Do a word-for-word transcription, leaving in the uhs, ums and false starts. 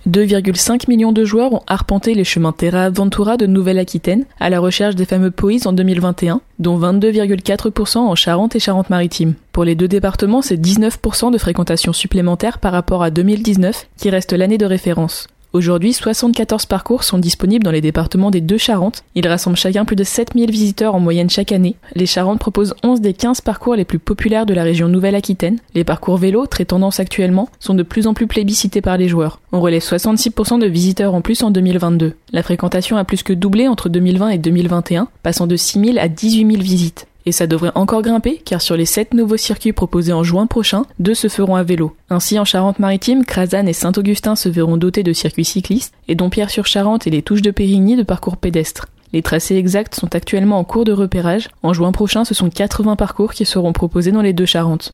deux virgule cinq millions de joueurs ont arpenté les chemins Terra Aventura de Nouvelle-Aquitaine à la recherche des fameux P O I S en deux mille vingt et un, dont vingt-deux virgule quatre pour cent en Charente et Charente-Maritime. Pour les deux départements, c'est dix-neuf pour cent de fréquentation supplémentaire par rapport à deux mille dix-neuf, qui reste l'année de référence. Aujourd'hui, soixante-quatorze parcours sont disponibles dans les départements des deux Charentes. Ils rassemblent chacun plus de sept mille visiteurs en moyenne chaque année. Les Charentes proposent onze des quinze parcours les plus populaires de la région Nouvelle-Aquitaine. Les parcours vélo, très tendance actuellement, sont de plus en plus plébiscités par les joueurs. On relève soixante-six pour cent de visiteurs en plus en deux mille vingt-deux. La fréquentation a plus que doublé entre deux mille vingt et deux mille vingt et un, passant de six mille à dix-huit mille visites. Et ça devrait encore grimper, car sur les sept nouveaux circuits proposés en juin prochain, deux se feront à vélo. Ainsi, en Charente-Maritime, Crasane et Saint-Augustin se verront dotés de circuits cyclistes, et Dompierre-sur-Charente et les Touches de Périgny de parcours pédestres. Les tracés exacts sont actuellement en cours de repérage. En juin prochain, ce sont quatre-vingts parcours qui seront proposés dans les deux Charentes.